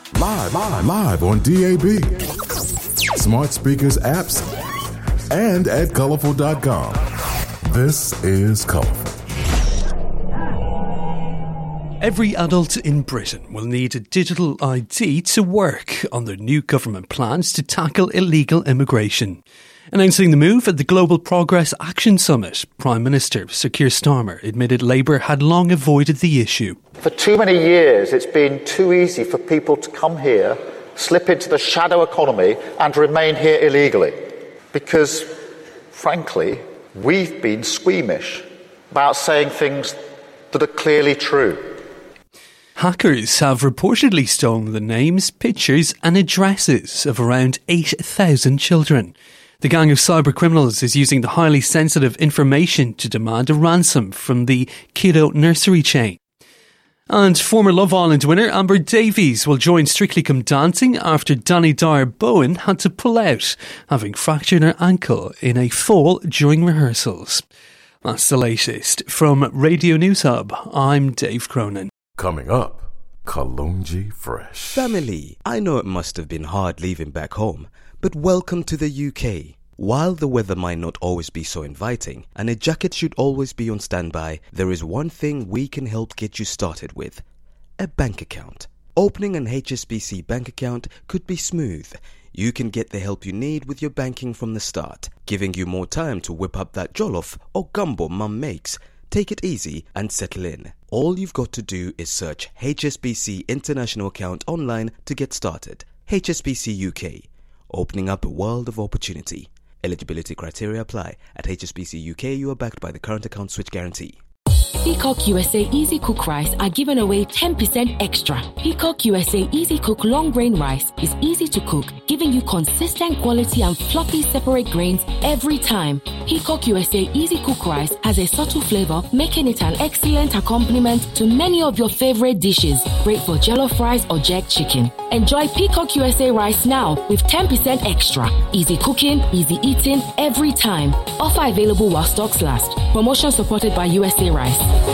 Live on DAB, smart speakers, apps, and at colorful.com. This is Colorful. Every adult in Britain will need a digital ID to work on their new government plans to tackle illegal immigration. Announcing the move at the Global Progress Action Summit, Prime Minister Sir Keir Starmer admitted Labour had long avoided the issue. For too many years, it's been too easy for people to come here, slip into the shadow economy and remain here illegally. Because, frankly, we've been squeamish about saying things that are clearly true. Hackers have reportedly stolen the names, pictures and addresses of around 8,000 children. The gang of cybercriminals is using the highly sensitive information to demand a ransom from the kiddo nursery chain. And former Love Island winner Amber Davies will join Strictly Come Dancing after Danny Dyer Bowen had to pull out, having fractured her ankle in a fall during rehearsals. That's the latest. From Radio News Hub, I'm Dave Cronin. Coming up, Kalonji Fresh. Family, I know it must have been hard leaving back home, but welcome to the UK. While the weather might not always be so inviting, and a jacket should always be on standby, there is one thing we can help get you started with: a bank account. Opening an HSBC bank account could be smooth. You can get the help you need with your banking from the start, giving you more time to whip up that jollof or gumbo mum makes. Take it easy and settle in. All you've got to do is search HSBC International Account online to get started. HSBC UK, opening up a world of opportunity. Eligibility criteria apply. At HSBC UK, you are backed by the current account switch guarantee. Peacock USA Easy Cook Rice are giving away 10% extra. Peacock USA Easy Cook Long Grain Rice is easy to cook, giving you consistent quality and fluffy separate grains every time. Peacock USA Easy Cook Rice has a subtle flavor, making it an excellent accompaniment to many of your favorite dishes. Great for jollof rice or jerk chicken. Enjoy Peacock USA Rice now with 10% extra. Easy cooking, easy eating every time. Offer available while stocks last. Promotion supported by USA Rice.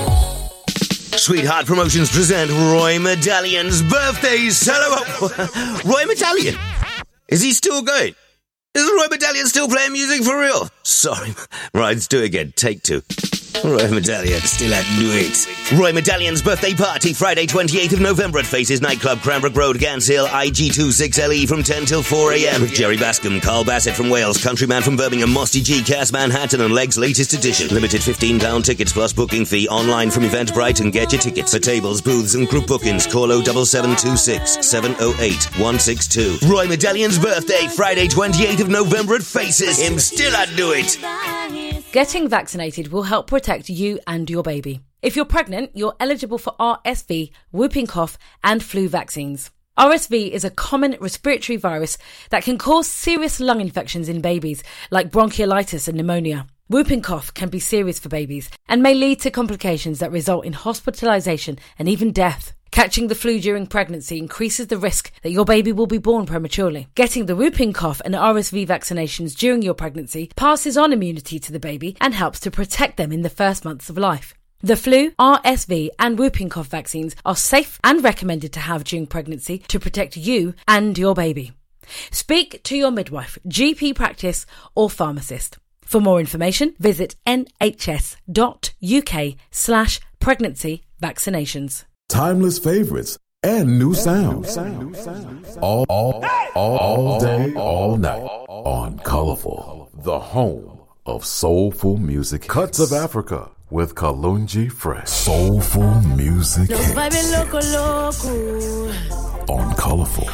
Sweetheart Promotions present Roy Medallion's birthday celebration. Roy Medallion? Is he still going? Is Roy Medallion still playing music for real? Sorry. Right, let's do it again. Take two. Roy Medallion still had to do it. Roy Medallion's birthday party, Friday 28th of November at Faces Nightclub, Cranbrook Road, Gants Hill, IG26LE from 10 till 4 a.m. with Jerry Bascom, Carl Bassett from Wales, Countryman from Birmingham, Mosty G, Cass Manhattan and Leg's latest edition. Limited £15 tickets plus booking fee online from Eventbrite and get your tickets. For tables, booths and group bookings, call 07726 708 162. Roy Medallion's birthday, Friday 28th of November at Faces. Him still had to do it. Getting vaccinated will help protect you and your baby. If you're pregnant, you're eligible for RSV, whooping cough and flu vaccines. RSV is a common respiratory virus that can cause serious lung infections in babies, like bronchiolitis and pneumonia. Whooping cough can be serious for babies and may lead to complications that result in hospitalisation and even death. Catching the flu during pregnancy increases the risk that your baby will be born prematurely. Getting the whooping cough and RSV vaccinations during your pregnancy passes on immunity to the baby and helps to protect them in the first months of life. The flu, RSV and whooping cough vaccines are safe and recommended to have during pregnancy to protect you and your baby. Speak to your midwife, GP practice or pharmacist. For more information, visit nhs.uk/pregnancy vaccinations. Timeless favorites and new sounds. All day, all night on Colorful, the home of soulful music. Cuts of Africa with Kalonji Fresh. Soulful music hits on Colorful.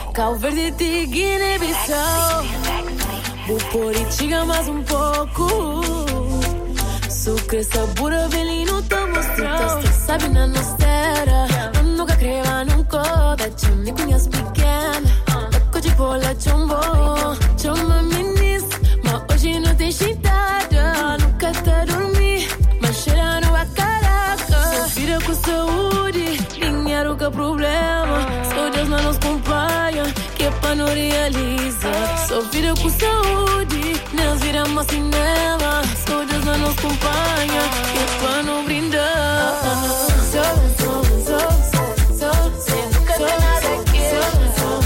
Sucre, sabor, velino, tô mostrando. Sabe, na nostera. Eu nunca creva num coda. Eu me conheço pequena. Toco de bola, jumbo. Chama minis. Mas hoje não tem chitada. Nunca tá dormir. Mas cheirando a caraca. Só vida com saúde. Dinheiro que é problema. Só Deus não nos acompanha. Que é pra não realizar. Só vida com saúde. Nós viramos cinema. Só Deus não nos acompanha. Que é pra não brindar. Nunca tem nada aqui.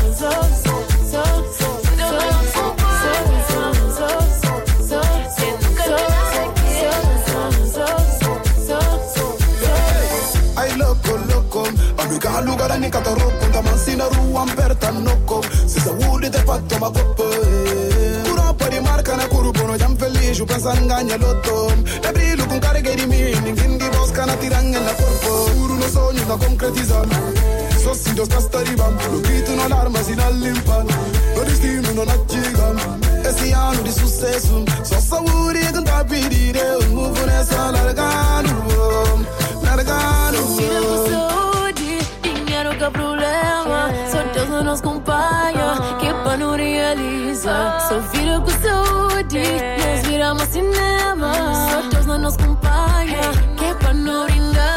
Ni kataroko Tamasina ruan perta noko Sisa wudi te fatto ma coppe Puro di marca na curupono Jam felice pensa ingagna l'otto Le brillo con cariche di mini Quindi bosca na tiranga nella corpo Puro uno sogno da concretizzare Sossito sta arrivando Lo grito un'alarma sino all'infanto Lo destino non acciga E si hanno di successo So sauri con tappi di re Un move ne sa largano Largano Mira custodi Dinheiro que é problema Só Deus não nos acompanha Que pra não realiza Só vira custodi Nós viramos cinema Só Deus não nos acompanha Que pra não ringar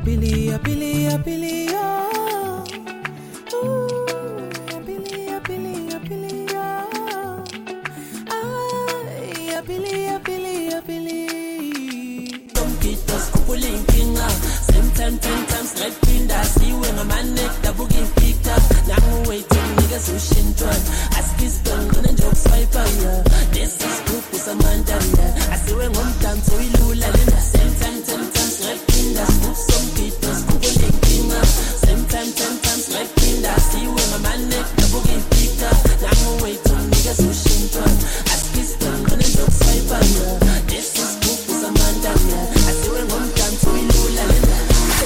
Happily, happily, happily, oh. Ooh, happily, happily, happily, oh. Ay, happily, happily, happily. Don't get us linking up. Same time, 10 times like Pinda. See when my man neck the boogie picked up. Now I'm waiting, niggas who shin done. Ask his tongue, gonna joke swipe on ya. This is group with some man down there. I see when one time, so we lula in the same time, 10 times like Pinda. Scoop some people, scoop linking up. Same time, 10 times like Pinda. See when my man neck the boogie picked up. Now I'm waiting, niggas who shin done. Ask his tongue, gonna joke swipe on ya. This is group with some man down there. I see when one time, so we lula in the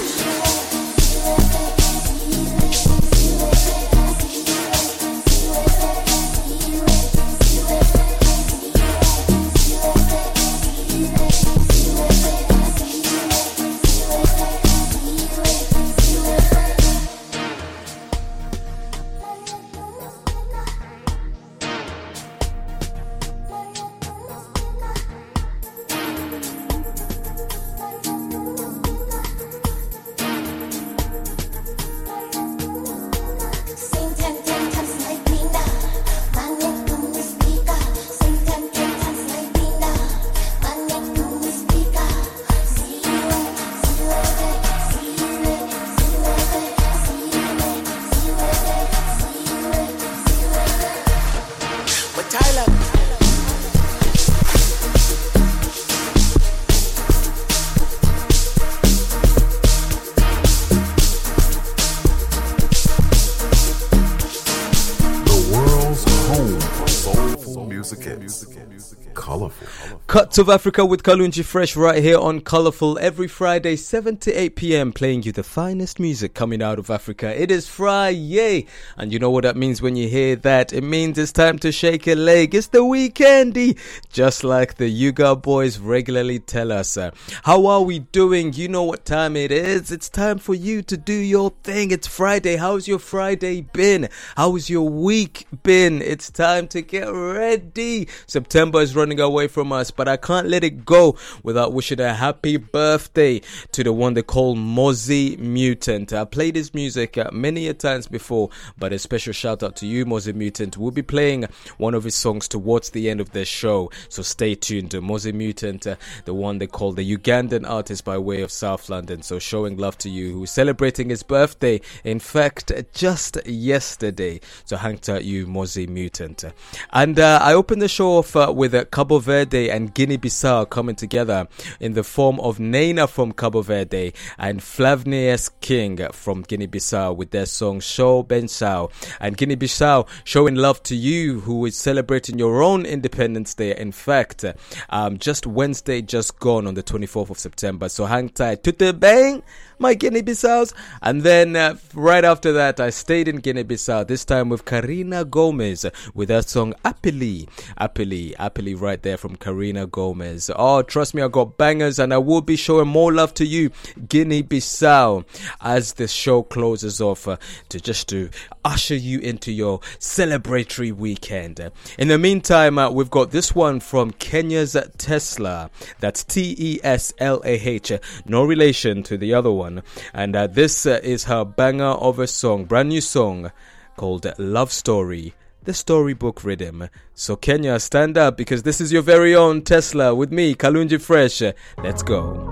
Colorful. Cuts of Africa with Kalunji Fresh right here on Colorful every Friday 7 to 8 p.m. playing you the finest music coming out of Africa. It is Friday, and you know what that means when you hear that. It means it's time to shake a leg. It's the weekendy, just like the Yuga boys regularly tell us. How are we doing? You know what time it is. It's time for you to do your thing. It's Friday. How's your Friday been? How's your week been? It's time to get ready. September is running away from us, but I can't let it go without wishing a happy birthday to the one they call Mozzie Mutant. I played his music many a times before, but a special shout out to you, Mozzie Mutant. We'll be playing one of his songs towards the end of the show, so stay tuned. Mozzie Mutant, the one they call the Ugandan artist by way of South London, so showing love to you, who's celebrating his birthday, in fact, just yesterday. So hang tight, you Mozzie Mutant. And I opened the show off with Cabo Verde and Guinea-Bissau coming together in the form of Nena from Cabo Verde and Flavnius King from Guinea-Bissau with their song Show Bensao. And Guinea-Bissau showing love to you, who is celebrating your own Independence Day. In fact, just Wednesday just gone on the 24th of September. So hang tight. Tute bang, my Guinea-Bissaus. And then right after that, I stayed in Guinea-Bissau, this time with Karina Gomez with her song Apili right there from Karina Gomez. Oh, trust me, I got bangers, and I will be showing more love to you, Guinea-Bissau, as the show closes off to usher you into your celebratory weekend. In the meantime, we've got this one from Kenya's Tesla. That's Teslah, no relation to the other one. And this is her banger of a song, brand new song called Love Story, the storybook rhythm. So Kenya, stand up, because this is your very own Tesla with me, Kalunji Fresh. Let's go.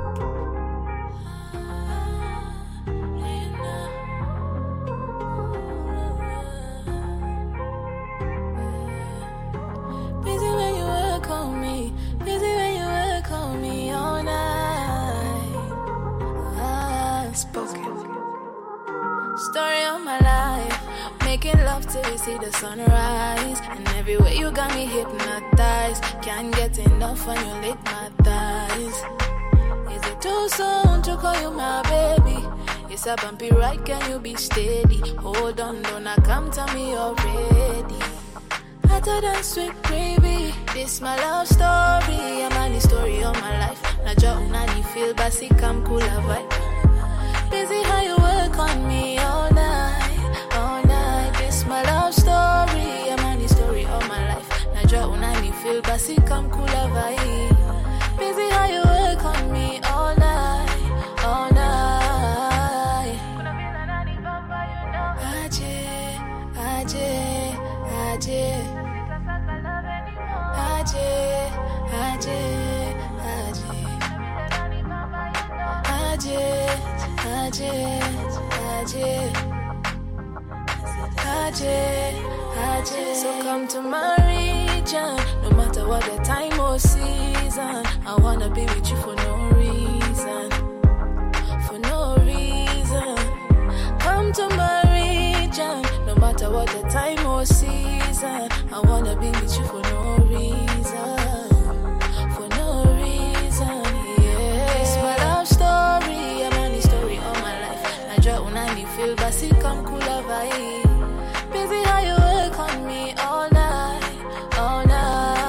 Story of my life, making love till you see the sunrise, and everywhere you got me hypnotized. Can't get enough when you lick my thighs. Is it too soon to call you my baby? It's a bumpy ride, can you be steady? Hold on, don't come tell me you're ready. Hotter than sweet gravy, this my love story. I'm on the story of my life. Najua unani feel basic, I'm cool vibe. Busy how you work on me all night, all night. This my love story, I'm on the story of my life. Najua unani feel basic, I'm cool vibe. Busy how you work on me all night, all night. So come to my region, no matter what the time or season. I wanna be with you for no reason, for no reason. Come to my region, no matter what the time or season. I wanna be with you for no reason, for no reason. Yeah, it's my love story, a money story all my life. I draw when I need feel, but see come cool of I. Busy how you work on me all night, all night.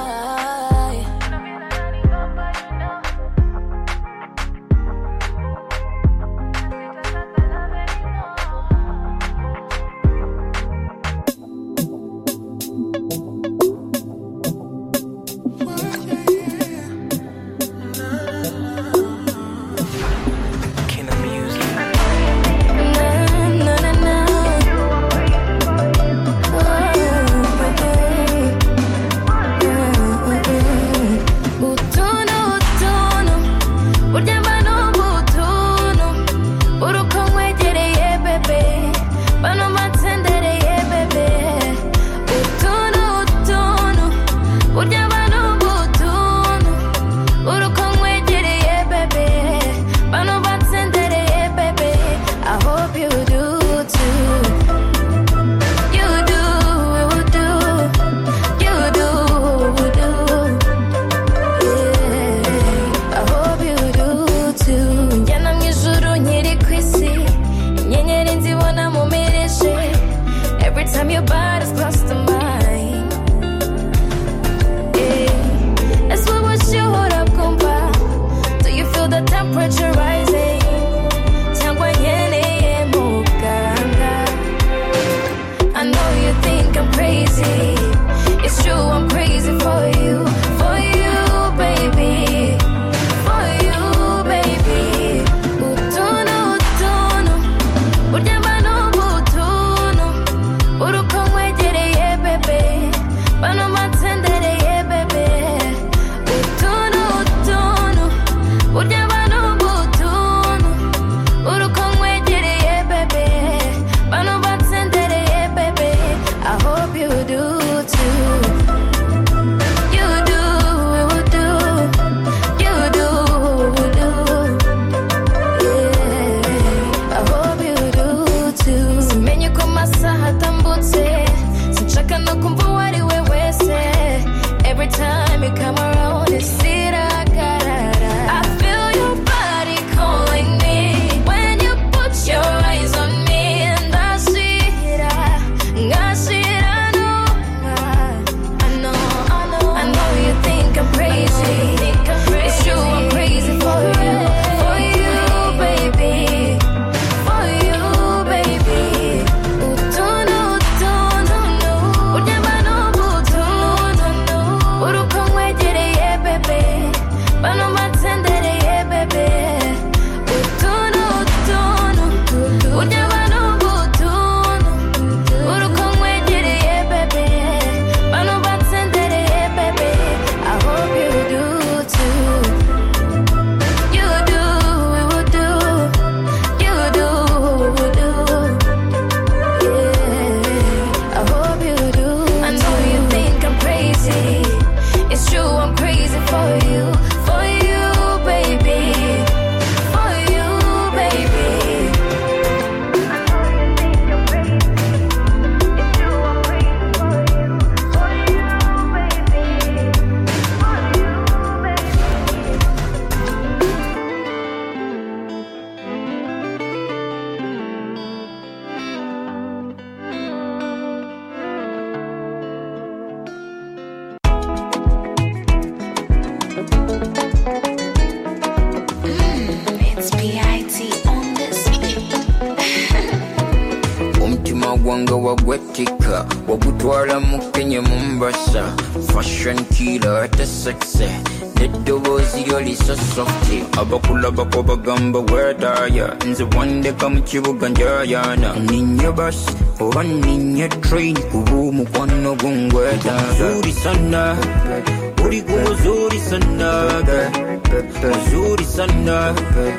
wanga wagwetika wagutwala mu Kenya Mombasa fashion killer at the sexy neddobozi lyoli so softy abakula bako bagamba wetaya nze wande kamu kibuga njayana ninye bus oba ninye train kubu mukwano gungweta zuri sana uri kubu zuri sana zuri sana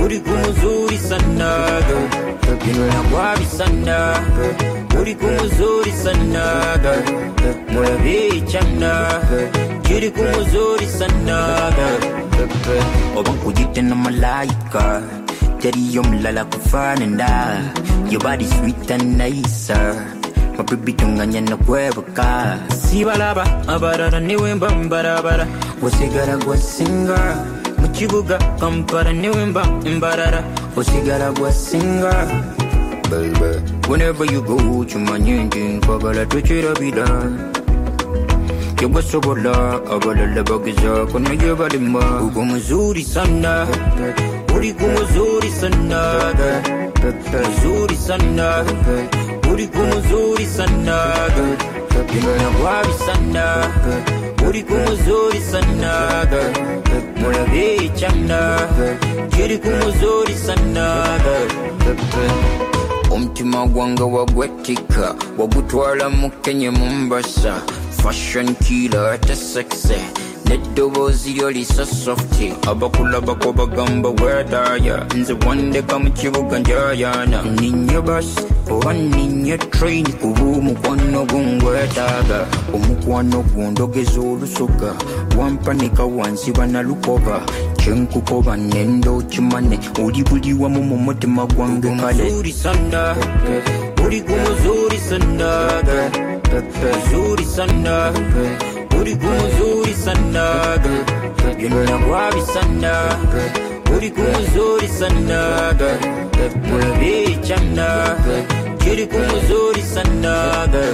uri kumuzuri sana girl. You know I'm wabi sana girl. Uri kumuzuri sana girl. Murabi chana girl. Uri kumuzuri sana girl. Obang kujite na malaika. Jadi yom lala kufananda. Your body sweet and nice. My baby tunganya na kwebaka. Sibalaba abarara niwemba mbarabara. Wasigara gwasinga. Muchibuga kampara niwemba mbarara. Wasigara gwasinga. Baby, whenever you go, chumanyinjin kwagala tuchira bida. Yabwa sobola, abalala bagiza. Kuna yabalima. Ugo mzuri sana. Uri kumuzuri sana girl. Muzuri sana girl. Uri kumuzuri sana girl. You know I'm wabi sana girl. Uri kumuzuri sana girl. Murabi chana girl. Uri kumuzuri sana girl. Umtima gwanga wagwetika. Wagutwala mukenye Mombasa. Fashion killer at the sexy. Nedobo ziyoli so softy. Abakula bako bagamba wedaya. Nze wande kama chibuga njayana. Ninyo bus, ninyo train. Kubu mukwano gungwetaga. Umukwano gundogezo olusoga. Wampanika wansi banalukova. Chenkukoba nendo chimane. Uli buli wa mumote magwange kale. Muzuri sana. Uli kumuzuri sana. Muzuri sana. Uri kumuzuri sana girl. You know I'm wabi sana girl. Uri kumuzuri sana girl. Murabi chana girl. Uri kumuzuri sana girl.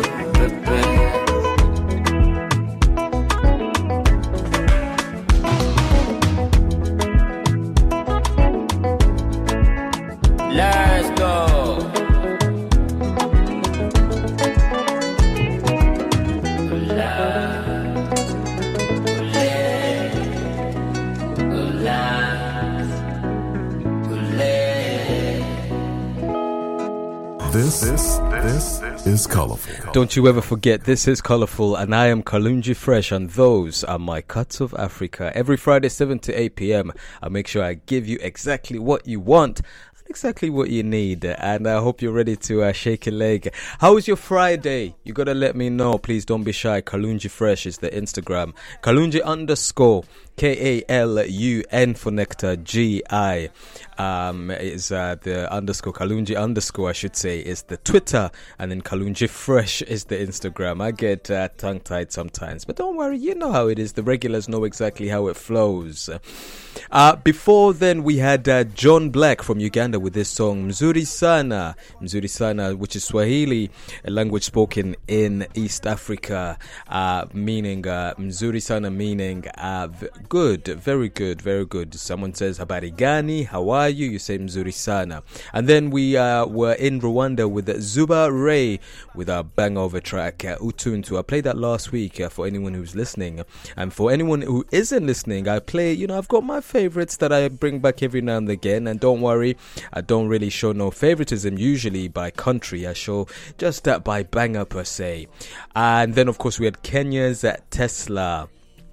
Let's go. This is Colorful. Don't you ever forget, this is Colorful, and I am Kalunji Fresh, and those are my Cuts of Africa. Every Friday, 7 to 8 p.m., I make sure I give you exactly what you want, exactly what you need, and I hope you're ready to shake a leg. How was your Friday? You gotta let me know. Please don't be shy. Kalunji Fresh is the Instagram. Kalunji _ KALUN for nectar GI is the underscore. Kalunji _ I should say is the Twitter, and then Kalunji Fresh is the Instagram. I get tongue tied sometimes, but don't worry, you know how it is. The regulars know exactly how it flows. Before then, we had John Black from Uganda with this song Mzuri Sana, which is Swahili, a language spoken in East Africa, meaning Mzuri Sana, meaning good, very good, very good. Someone says habari gani, how are you? You say Mzuri Sana. And then we were in Rwanda with Zuba Ray with our bang over track Utuntu. I played that last week for anyone who's listening, and for anyone who isn't listening, I play, I've got my favorites that I bring back every now and again. And don't worry, I don't really show no favoritism usually by country. I show just that by banger per se. And then of course we had Kenya's Teslah,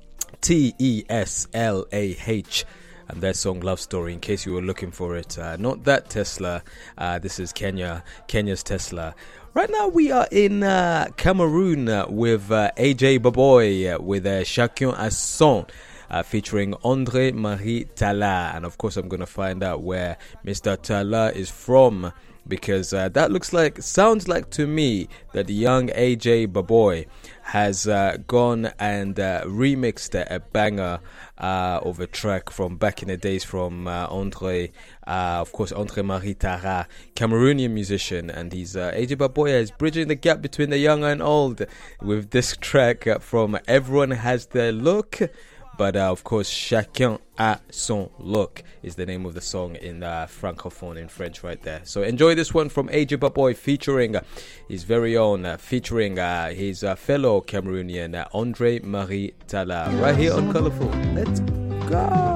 TESLAH, and their song Love Story, in case you were looking for it. Not that Tesla, this is Kenya's Tesla. Right now we are in Cameroon with AJ Baboy with Chacun a son, featuring André Marie Tala. And of course I'm going to find out where Mr. Tala is from, because that sounds like to me that the young AJ Baboy has gone and remixed a banger of a track from back in the days from André Marie Tala, Cameroonian musician, and he's AJ Baboy is bridging the gap between the young and old with this track from Everyone Has Their Look. But of course, Chacun a son look is the name of the song in francophone, in French, right there. So enjoy this one from AJ Baboy featuring his very own, featuring his fellow Cameroonian André Marie Tala, right here on Colorful. Let's go.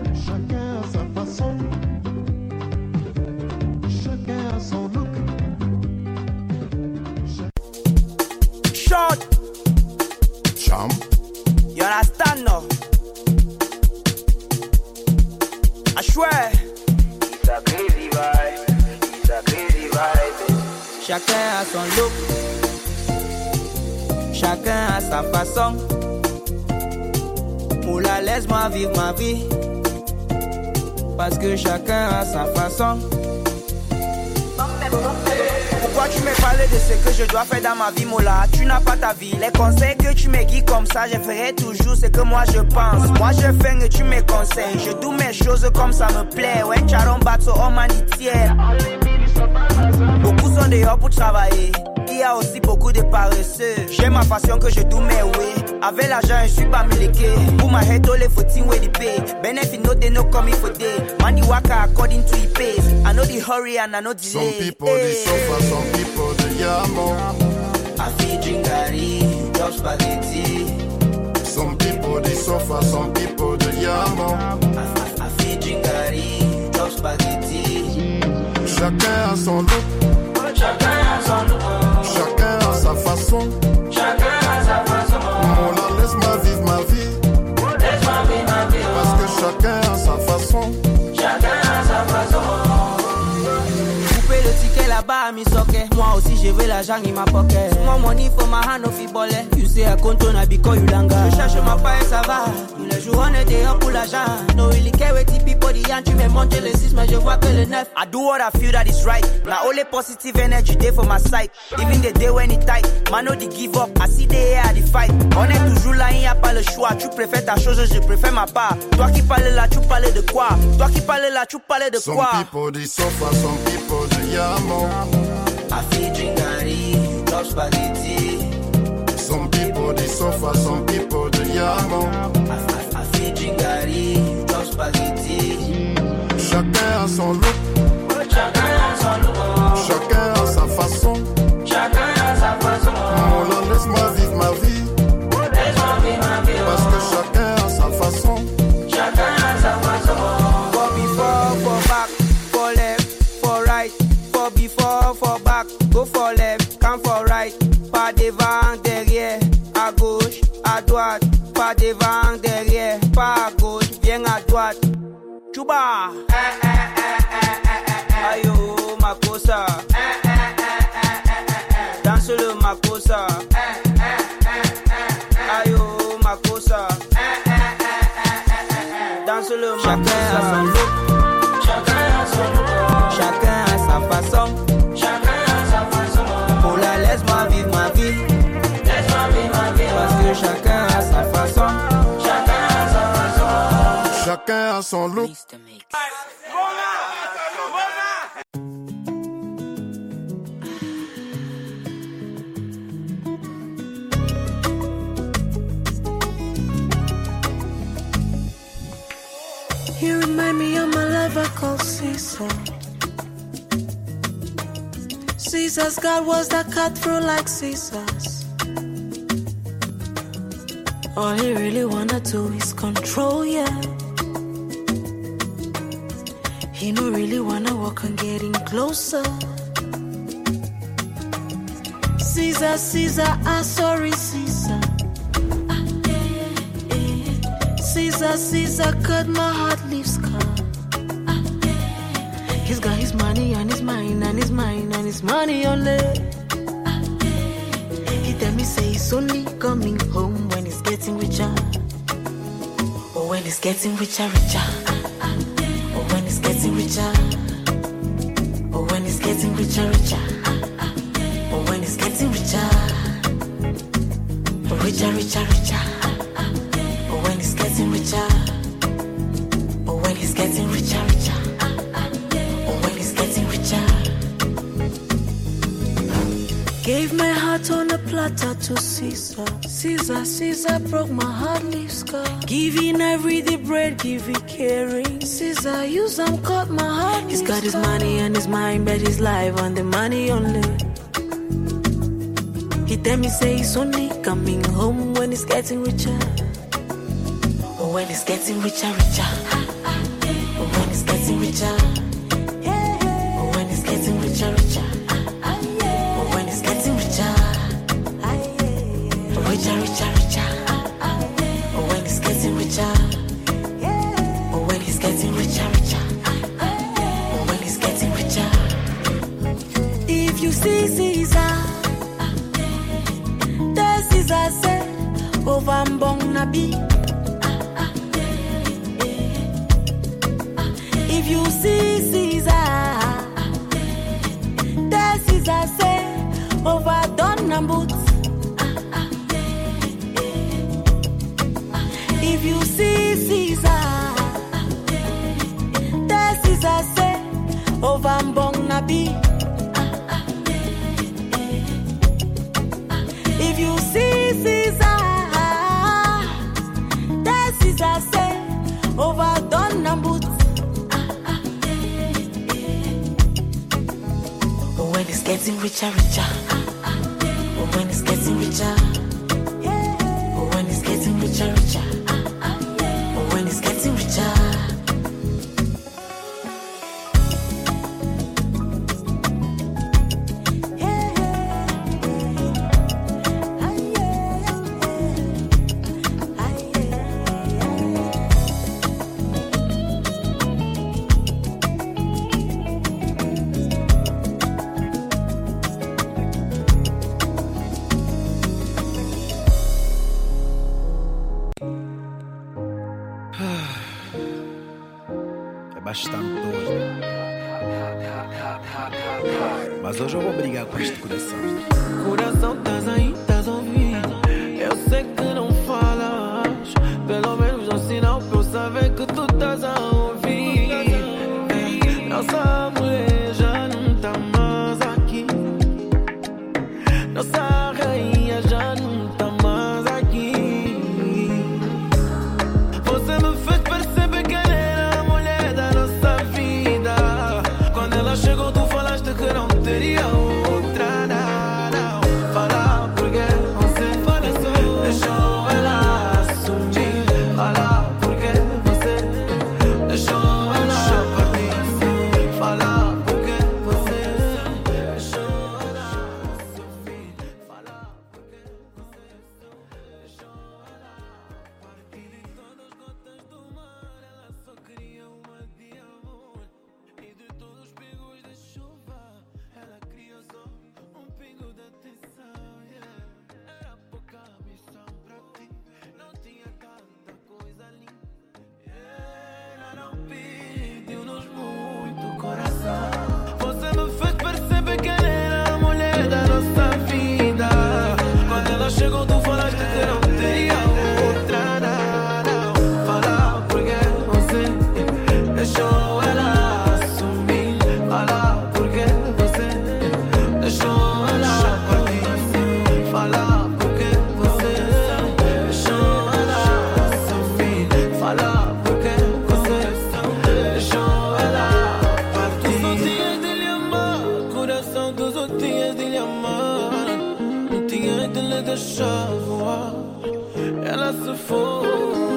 Short. Chum. You understand now? I swear. Chacun a son look, chacun a sa façon. Moula, laisse-moi vivre ma vie, parce que chacun a sa façon. Pourquoi tu me parles de ce que je dois faire dans ma vie, Moula? Tu n'as pas ta vie. Les conseils que tu me guides comme ça, je ferai toujours ce que moi je pense. Moi je fais que tu me conseilles. Je dois mes choses comme ça me plaît. Ouais, Charon Batso, on m'a dit tiens. Beaucoup sont dehors pour travailler. Il y a aussi beaucoup de paresseux. J'ai ma passion que je dois mes way. Avec l'argent, je suis pas miliqué. Pour ma head, all the 14 way to pay. Benefit no they no come for day. Money waka according to the pace. I know the hurry and I know delay. Some people they suffer, some people they yamo. I feel dringari, drop spaghetti. Some people they suffer, some people they yamo. I feel dringari, drop spaghetti. Chacun a son look. Chacun a son look. Chacun a sa façon. Chacun a sa façon. Moula, laisse-moi vivre ma vie. Laisse-moi vivre ma vie. Parce que chacun a sa façon. Chacun a sa façon. Couper le ticket là-bas à mi socket. Moi aussi je veux l'argent in ma pocket. More money for my hand of ibole. You say I control na because you langa. Je cherche ma paille ça va. Tous les jours on est dehors pour l'argent. No really care what the people the tu me montres le 6 mais je vois que le 9. I do what I feel that is right. Now only positive energy day for my side. Even the day when it tight. Man no the give up. I see the air the fight. On est toujours là, il n'y a pas le choix. Tu préfères ta chose, je préfère ma part. Toi qui parles là, tu parles de quoi? Toi qui parles là, tu parles de quoi? Some people they suffer, some people they yamo. I feel dringari, drop spaghetti. Some people they suffer, some people they yamo. I feel dringari, drop spaghetti. Chacun a son look. Chacun a son look. Chacun a sa façon. Chacun a sa façon. Moula, laisse-moi vivre ma vie. Laisse-moi vivre ma vie. Parce que chacun a sa façon. Chacun a sa façon. For before, for back, for left, for right. For before, for back, go for left, come for right. Pas devant, derrière, à gauche, à droite. Pas devant, derrière, pas à gauche, viens à droite. Chuba. Ayo, Makosa. Danse le Makosa. Ayo, Makosa. Danse le Makosa. Chacun a son look. Chacun a son look. Chacun a sa façon. Chacun a sa façon. Pour la laisse-moi vivre ma vie. Laisse-moi vivre ma vie. Parce que chacun a sa façon. Chacun a sa façon. Chacun a son look. You remind me of my lover called Caesar. Caesar's God was that cut through like Caesar's. All he really wanna do is control, yeah. He don't really wanna walk on getting closer. Caesar, Caesar, sorry Caesar. Caesar, Caesar, cut my heart, leave scar. He's got his money on his mind, and his mind on his money only. He tell me say he's only coming home when he's getting richer. Or when he's getting richer, richer. Or when he's getting richer. Or when he's getting richer, richer. Or when he's getting richer. Or richer, richer, richer. Or when he's getting richer. Or when he's getting richer, richer. Or when he's getting richer. Gave my heart on a platter to Caesar. Caesar, Caesar broke my heart, leave scar. Giving every the bread, give it caring. Caesar, use some cut my heart. He's got his money and his mind, bet his life on the money only. He tell me say he's only coming home when he's getting richer. Or when he's getting richer, richer. Or when he's getting richer. Or when he's getting richer, richer. Or when he's getting richer. Richer, richer, richer. Or when he's getting richer. Or when he's getting richer, richer. Or when he's getting richer. If you see Caesar, the Caesar say, over Mbong Nabi. If you see Caesar, the Caesar say, over Don Nambut. If you see Caesar, the Caesar say, over Mbong Nabi. If you see Caesar, the Caesar say, over Don Nambut. When it's getting richer, richer. When it's getting richer. When it's getting richer, richer. When it's getting richer. Bastante hoje. Mas hoje eu vou brigar com este coração. Coração, estás aí, estás a ouvir. Eu sei que não falas. Pelo menos um sinal pra eu saber que tu estás a ouvir. Nossa mulher já não tá mais aqui. Nossa rainha já não tá mais aqui. Você me fez perceber que ela era a mulher da nossa vida. Quando ela chegou, tu falaste que não teria outra. Não, fala porque você deixou ela assumir. Fala porque você deixou ela partir. Fala porque você deixou ela assumir. Fala porque você deixou ela partir. De todas as gotas do mar, ela só queria uma de amor. E de todos os pingos de chuva, ela queria só pingo de atenção. Era pouca missão pra ti, não tinha tanta coisa ali. Ela não pediu-nos muito coração. Você me fez perceber que ela era a mulher da nossa vida. Quando ela chegou, tu falaste que não teria outra. Não, fala porque você deixou ela assumir. Fala porque você deixou ela partir. Fala porque você deixou ela assumir. Fala porque você deixou ela partir. Tu só tinhas de lhe amar, coração, tu só tinhas de lhe amar. Não tinhas de lhe deixar voar. Ela se foi.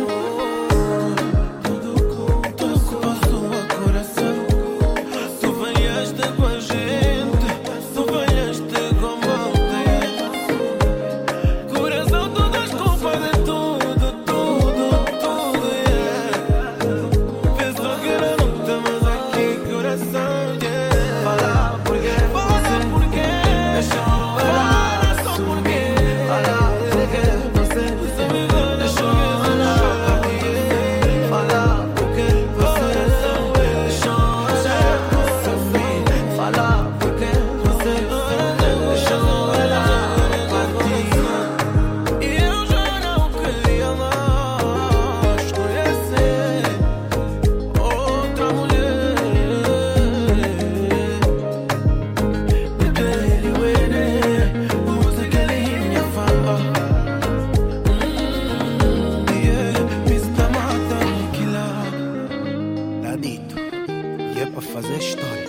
Tudo passou a coração. Tu venhaste com a gente, tu venhaste com a malta. Coração, tu das culpa de tudo, tudo, tudo, yeah. Pensou que era não tá mais aqui, coração, yeah. Fala porque você deixou ela assumir. Fala porque você deixou ela partir. Fala porque você deixou ela assumir. Fala porque você deixou ela partir. E eu já não queria mais conhecer outra mulher. Você quer minha fama. Isso tá matando que lá. Tá dito. E é pra fazer história.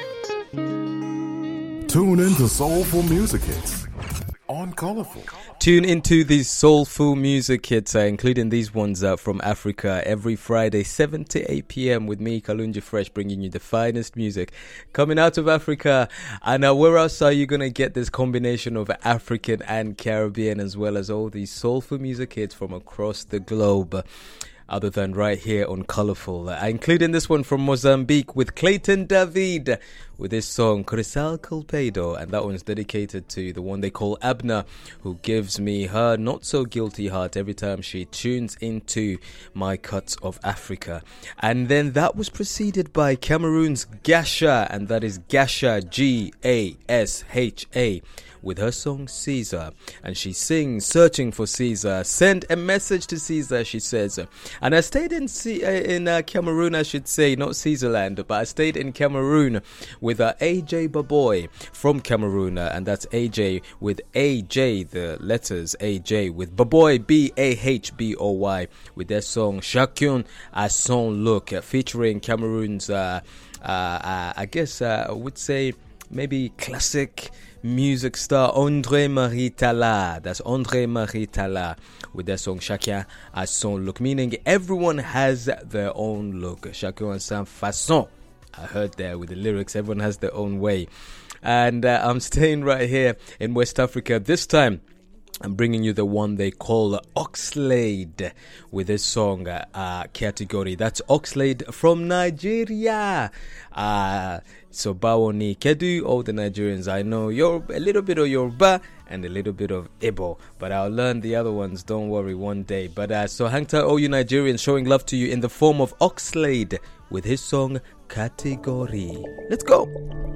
Tune into Soulful Music Hits on Colorful. Tune into these soulful music hits, including these ones from Africa, every Friday, 7 to 8 p.m. with me, Kalunji Fresh, bringing you the finest music coming out of Africa. And where else are you going to get this combination of African and Caribbean, as well as all these soulful music hits from across the globe, other than right here on Colorful, including this one from Mozambique with Clayton David with this song Crisal Colpedo, and that one's dedicated to the one they call Abna, who gives me her not so guilty heart every time she tunes into my Cuts of Africa. And then that was preceded by Cameroon's Gasha, and that is Gasha, Gasha, with her song Caesar, and she sings Searching for Caesar. Send a message to Caesar, she says. And I stayed in Cameroon, I should say, not Caesarland, but I stayed in Cameroon with AJ Baboy from Cameroon, and that's AJ with AJ, the letters AJ, with Baboy, Bahboy, with their song Chacun a son look, featuring Cameroon's I guess I would say maybe classic music star André Marie Tala. That's André Marie Tala with their song Chacun a son look, meaning everyone has their own look. Chacun a sa façon. I heard there with the lyrics, everyone has their own way. And I'm staying right here in West Africa. This time I'm bringing you the one they call Oxlade with this song Category. That's Oxlade from Nigeria. So Bawoni Kedu, all the Nigerians I know, you're a little bit of Yoruba and a little bit of Igbo, but I'll learn the other ones, don't worry, one day. But so hang tight, all you Nigerians, showing love to you in the form of Oxlade with his song Category. Let's go.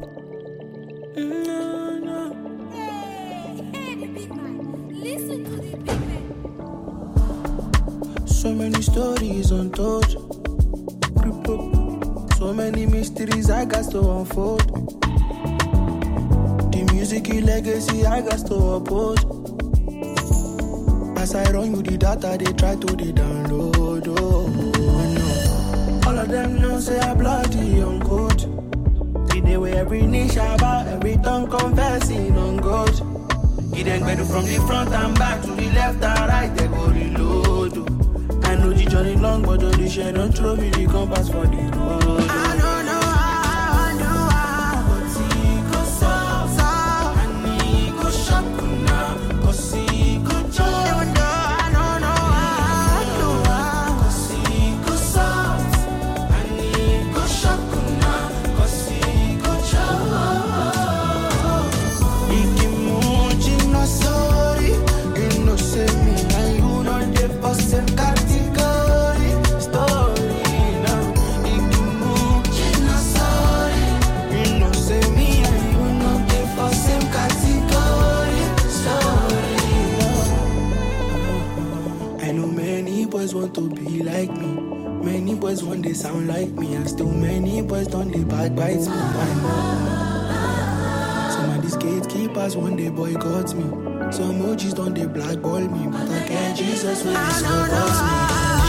So many stories untold, so many mysteries I got to unfold. The music legacy I got to uphold. As I run you the data, they try to download. Oh, no. All of them know say I bloody on code. The day where every niche about, every tongue confessing on God. It ain't better from the front and back to the left and right, they go reload. I know the journey long, but on the share don't throw me the compass for the road. I don't know how, but he go so, and he go shop now, cause he go joy. I don't know how, cause he go soft, and he go shop now, cause he go joy. Ikimuji no sorry, you know say me and you know the person got. Want to be like me. Many boys want they sound like me, and still many boys don't they backbite me. Some of these gatekeepers one day boycott me. Some emojis don't they blackball me, but I can't Jesus when they support me.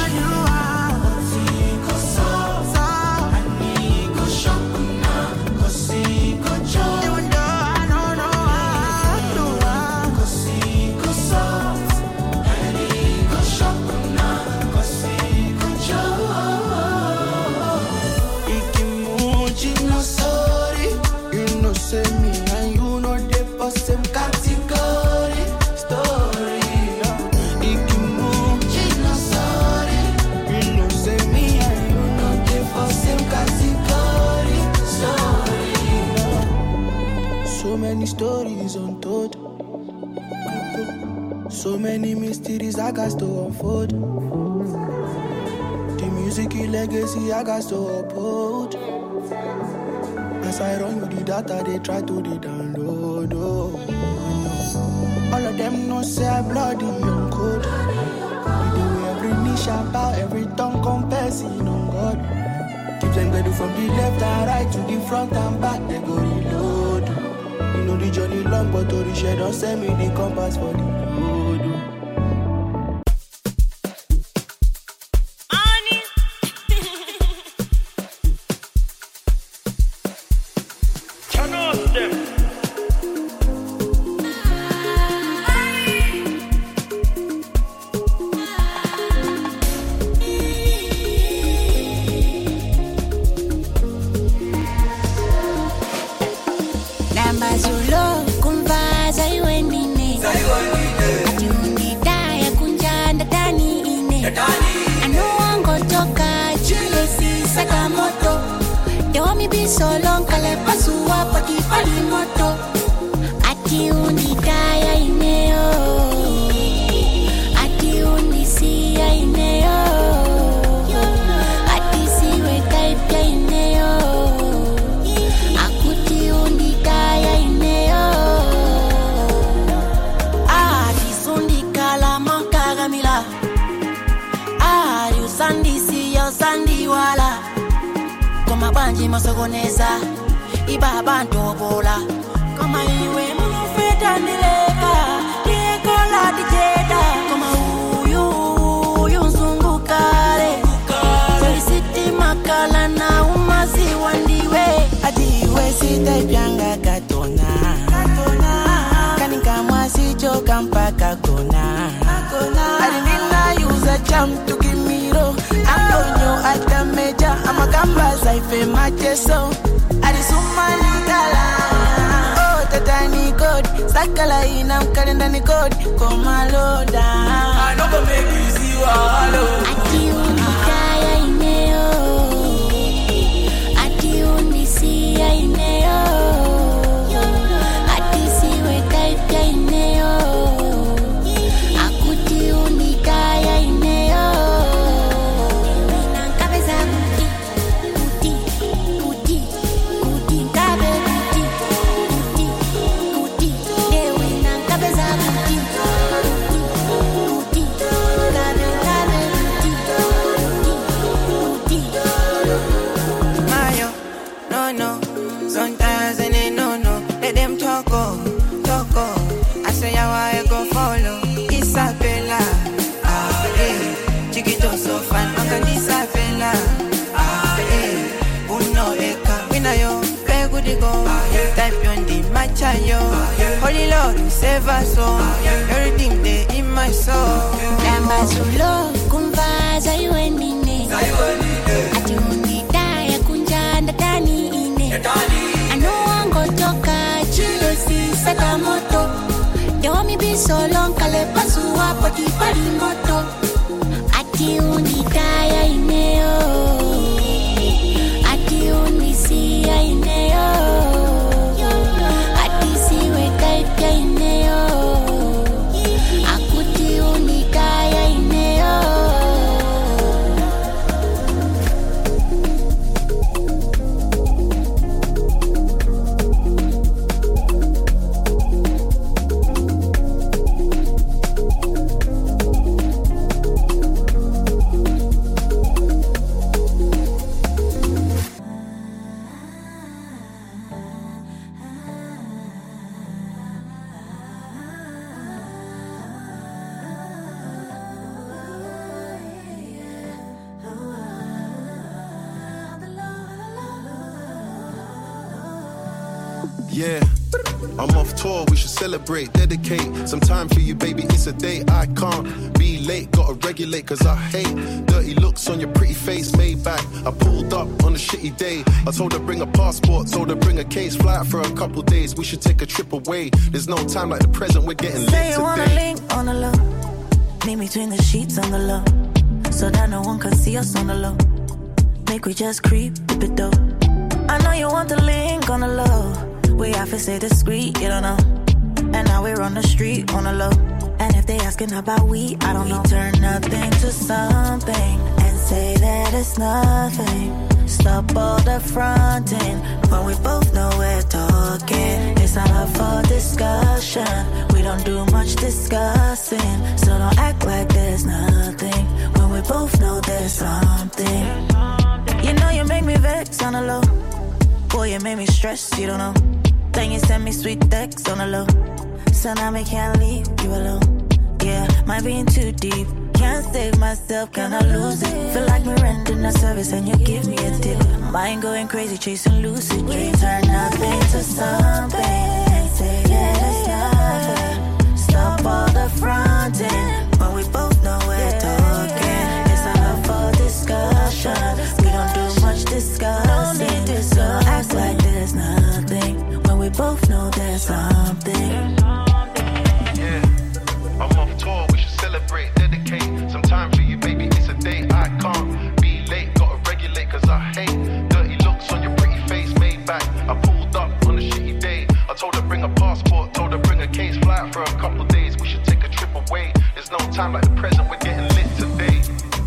Stories untold, so many mysteries I got to unfold. The music legacy I got to uphold. As I run with the data, they try to download. Oh. All of them know say I bloody on code. We do every niche about, every tongue confessing on God. Keep them ready from the left and right to the front and back, they go reload. You know the journey long, but to the share don't send me the compass for the road. They want me be solo kale pasua pati pali moto. Ati unikaya ineo. Ati unisia ineo. Ati siwe kaipya ineo. Akuti unikaya ineo. Ati sundikala makagamila. Ati usandi siyo sandi wala. Koma banji masogoneza iba bantu bola koma iwe munofeta nileka diekola dijeda koma uyu nzungukare soliciti makala na umazi wandiwe adiwe sitaipyanga katona kanika mwasi joka mpaka kona adivina yuza jam tukimiro Antonio Atameja Amagamba Zaife Macheso Arisumani Gala Oh Tatani God Sakala Inam Kalendani God Komaloda I know go make you see Walo Ati unikaya ineo Ati unisia ineo Ati siwe kaipya ineo Akuti unikaya ineo Type on the machayo. Holy Lord, save us all. Everything there in my soul. Lamba solo kumvaza iwe nine. Ati unidaya kunjanda tani ine. Ano wango toka chile si sakamoto. Yomi bisolo kale pasua pati pali moto. Ati unidaya ineo. Ati unisia ineo. Akuti unikaya ineo. Yeah, I'm off tour, we should celebrate, dedicate some time for you, baby, it's a day I can't be late, gotta regulate, cause I hate dirty looks on your pretty face, made back, I pulled up on a shitty day, I told her bring a passport, told her bring a case, fly out for a couple days, we should take a trip away, there's no time like the present, we're getting lit today. Say you wanna link on the low, meet between the sheets on the low, so that no one can see us on the low, make we just creep, dip it though, I know you want the link on the low, we have to stay discreet, you don't know. And now we're on the street, on the low. And if they asking about we, I don't know. We turn nothing to something and say that it's nothing. Stop all the fronting when we both know we're talking. It's not up for discussion. We don't do much discussing. So don't act like there's nothing when we both know there's something. You know you make me vex on the low. Boy, you made me stress, you don't know. Then you send me sweet texts on the low. So now I can't leave you alone. Yeah, might be in too deep. Can't save myself, can I lose it? Feel like me rendering a service and you give me a tip. Mind going crazy, chasing lucid dreams. Turn nothing to something and say that it's nothing. Stop all the fronting when we both know we're talking. It's not up for discussion. We don't do much discussing. So act like there's nothing when we both know there's something. Yeah, I'm off tour, we should celebrate, dedicate some time for you, baby, it's a day I can't be late, gotta regulate, cause I hate dirty looks on your pretty face, mate. time like the present, we're getting lit today.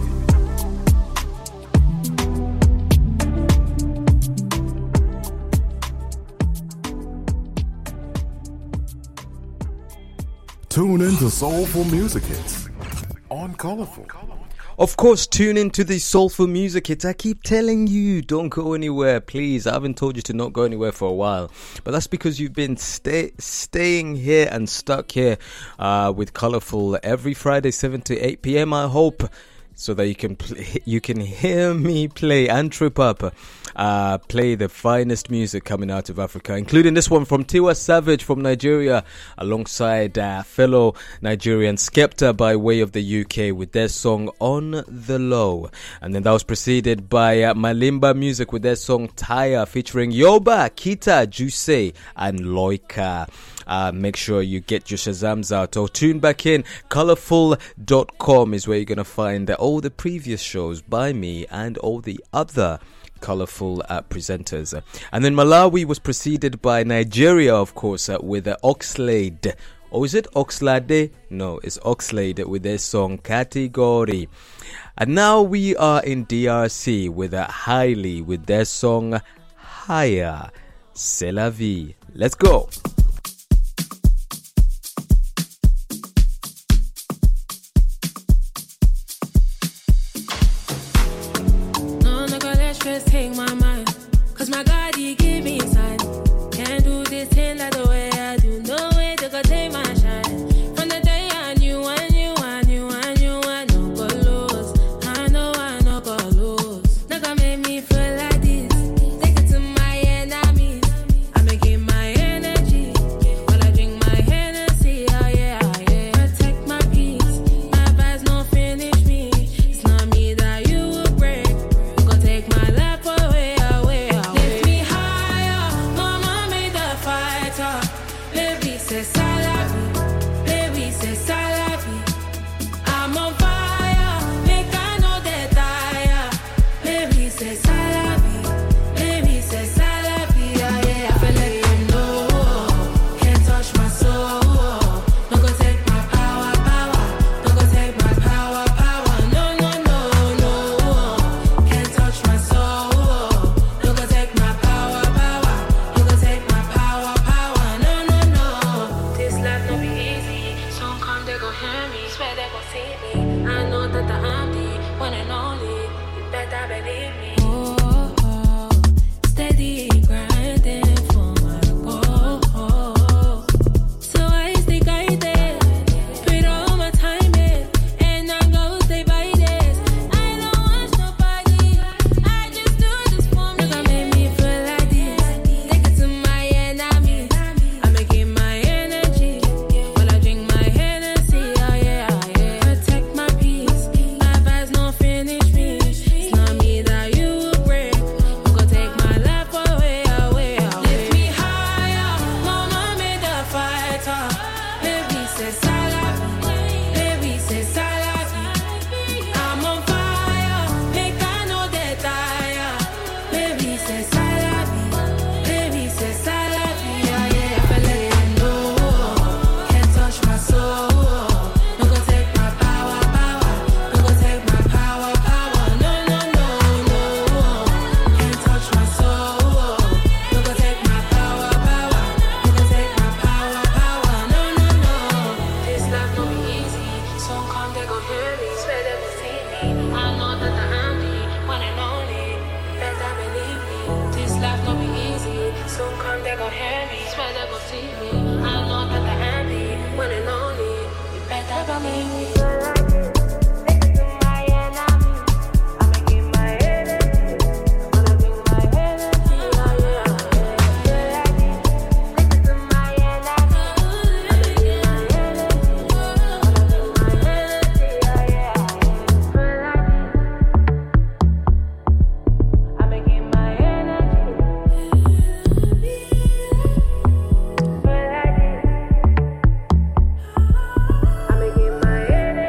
Tune in to Soulful Music Hits on Colorful. Of course, tune into the Soulful Music Hits. I keep telling you, don't go anywhere, please. I haven't told you to not go anywhere for a while, but that's because you've been staying here and stuck here with Colorful every Friday, 7 to 8 p.m. I hope, so that you can hear me play and trip up, play the finest music coming out of Africa, including this one from Tiwa Savage from Nigeria, alongside fellow Nigerian Skepta by way of the UK with their song On the Low. And then that was preceded by Malimba Music with their song Taya, featuring Yoba, Kita, Juice and Loika. Make sure you get your Shazams out or tune back in. Colorful.com is where you're going to find all the previous shows by me and all the other Colorful presenters. And then Malawi was preceded by Nigeria, of course, with Oxlade. Or is it Oxlade? No, it's Oxlade with their song Category. And now we are in DRC with Hailey with their song Higher. C'est la vie. Let's go. Just take my mind, cause my God, he give me sign. Can't do this thing like the way I do. No way to go take my shine. From the day I knew, I no go lose. I know go lose. Not gonna make me feel like this. Take it to my enemies. I'm making my energy while I drink my Hennessy. Oh yeah. Protect my peace. My vibes don't finish me. It's not me that you will break. You go take my life away. Lift me higher, mama made the fighter. Baby say salavi, I'm on fire, make I know that tire. Baby say salavi, yeah. I feel like you know, can't touch my soul. No go take my power. No go take my power. No. Can't touch my soul. No go take my power. You go take my power. No. This life no be easy. Some come they go hear me, swear they go see me. I know that I'm the one and only. You better believe me. Oh, steady grinding for my goal. So I stay guided, put all my time in, and I go stay by this. I don't watch nobody, I just do this for me. Never make me feel like this. Take it to my enemies. I'm making my energy while I drink my Hennessy. Oh yeah. Protect my peace. My vibes don't finish me. It's not me that you will break. You go take my life away. Lift me higher, mama made the fighter. Baby say salavi, I'm on fire, make I know that tire. Baby say salavi, yeah. I feel like you know, can't touch my soul. No go take my power. No go take my power. No. Can't touch my soul. No go take my power. No go take my power. No. This life no be easy. Some come they go hear me, swear they go see me. I know that I'm the one and only. Better believe me. This life no be easy. Some come they go hear me, swear they go see me. I know that I'm the one and only. You better believe me. My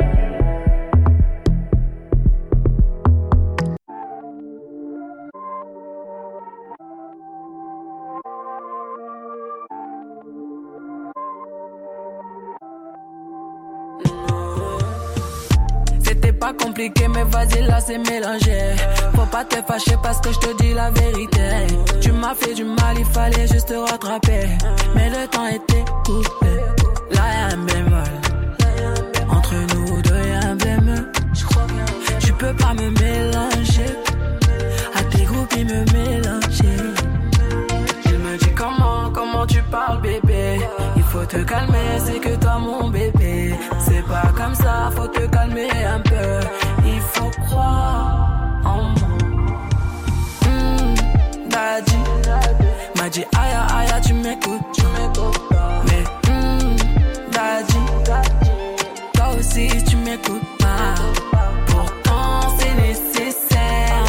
pas compliqué, mais vas-y, là, c'est mélangé. Faut pas te fâcher parce que je te dis la vérité. Tu m'as fait du mal, il fallait juste te rattraper. Mais le temps était coupé. Là, y'a un bémol. Entre nous deux, y'a un bémol. Tu peux pas me mélanger. À tes groupes, ils me mélanger. Il me dit comment tu parles, bébé. Il faut te calmer, c'est que toi, mon bébé. C'est pas comme ça, faut te calmer un peu. Il faut croire en moi. Daddy m'a dit aïe aïe, tu m'écoutes. Mais Daddy, toi aussi tu m'écoutes pas. Pourtant c'est nécessaire.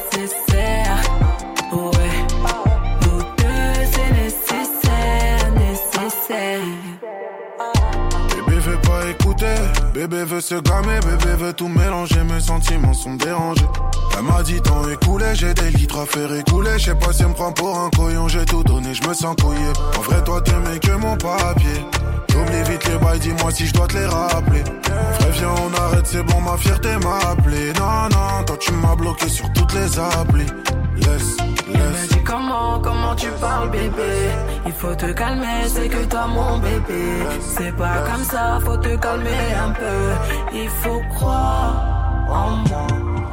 Ouais, nous deux c'est nécessaire. Bébé veut pas écouter, bébé veut se gamer, bébé veut tout mélanger, mes sentiments sont dérangés. Elle m'a dit temps écoulé, j'ai des litres à faire écouler. Je sais pas si elle me prend pour un couillon, j'ai tout donné, je me sens couillé. En vrai toi t'aimais que mon papier. Oublie vite les bails, dis-moi si je dois te les rappeler. Frère viens on arrête, c'est bon, ma fierté m'a appelé. Non, toi tu m'as bloqué sur toutes les applis. Laisse. Il me dit comment tu parles, bébé. Il faut te calmer, c'est que toi mon bébé. C'est pas comme ça, faut te calmer un peu. Il faut croire en moi.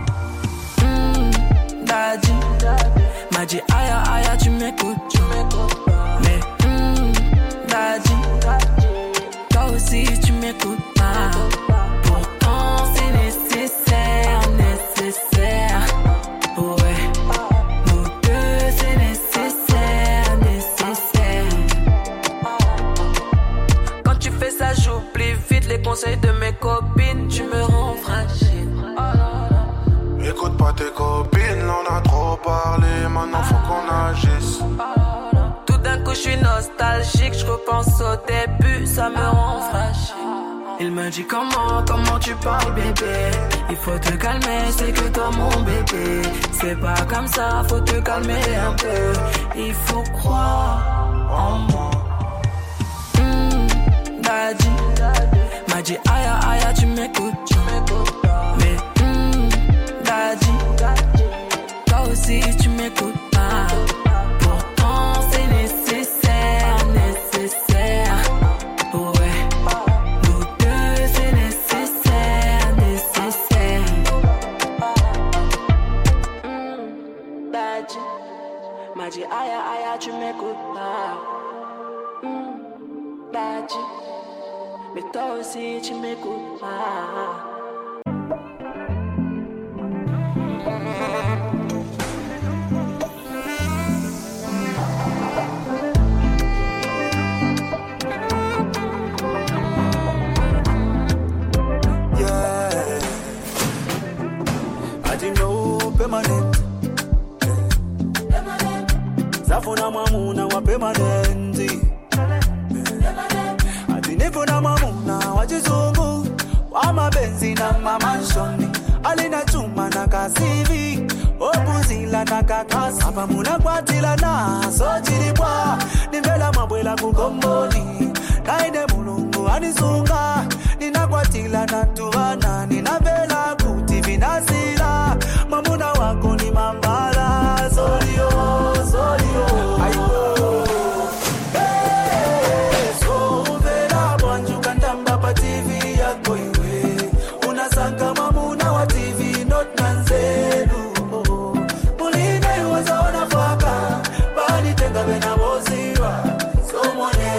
Daddy m'a dit aïe aïe, tu m'écoutes. Mais Daddy, toi aussi tu m'écoutes pas. Pourtant c'est nécessaire. Ouais, nous deux c'est nécessaire. Quand tu fais ça j'oublie vite les conseils de mes copines. Tu me rends fragile. Écoute pas tes copines, on a trop parlé, maintenant faut qu'on agisse. Tout d'un coup je suis nostalgique, je repense au début, ça me rend fragile. Il me dit comment tu parles, bébé. Il faut te calmer, c'est que toi mon bébé. C'est pas comme ça, faut te calmer un peu. Il faut croire en moi. Daddy m'a dit aïe aïe, tu m'écoutes. Mais Daddy, toi aussi tu m'écoutes pas. Pourtant c'est nécessaire. Ouais, nous deux c'est nécessaire. Daddy m'a dit aïe aïe, tu m'écoutes pas. Daddy, mais toi aussi tu m'écoutes pas. Permanent. Zafuna mamuna wa permanent. Atinefuna mamuna wa jizungu wa mabenzi na mamanshoni. Alina chuma na kasivi opuzila na kakasa. Hapa muna kwatila na sojilibwa. Nivela mabwela kukomboni. Kaide mulungu anisunga. Nina kwatila na tuwana. Nina vela kuti vinasila. Mamuna wako ni mambala. Solio aibo. So vela bwanju kandamba pa TV yako iwe. Unasanga mamuna wa TV not nanzelu. Muline wazaona faka. Bani tenga bena boziwa. Somone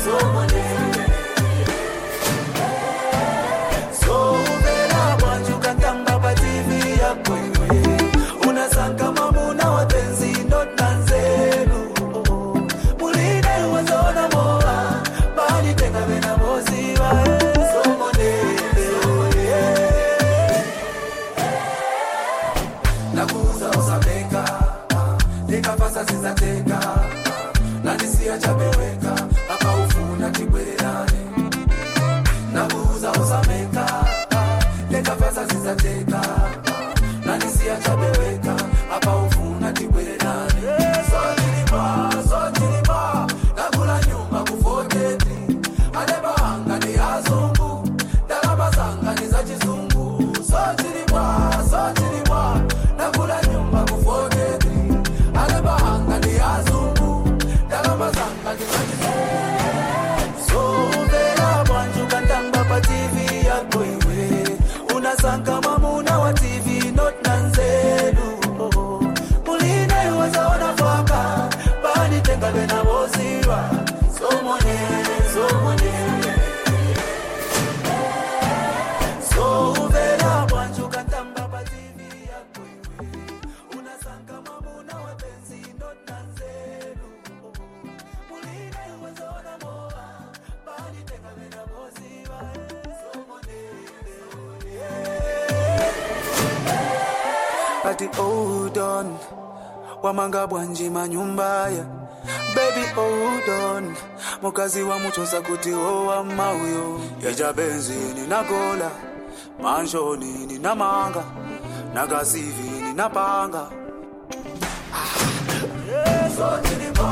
So vela bwanju kandamba pa TV yako iwe. Unasanga mamuna wa tenzi not nanzelu. Muline wazaona moa. Bani tenga bena boziwa. Somone nakuza usameka. Nikafasa zizateka. Nanisia chabeweka. Hapa ufuna kibwererane. Nakuza usameka. Nikafasa zizateka. Nanisia chabeweka. Hapa ufuna kibwererane. Sojilipa. Nakula nyumba kufoketi. Adeba hanga ni azungu. Dalaba zanga ni za chizungu. ati hold on wamanga bwanji manyumbaya baby hold on mukazi wa muchosa kuti owa mauyo yeja benzini nagola manshoni ninamanga nakasivi ninapanga so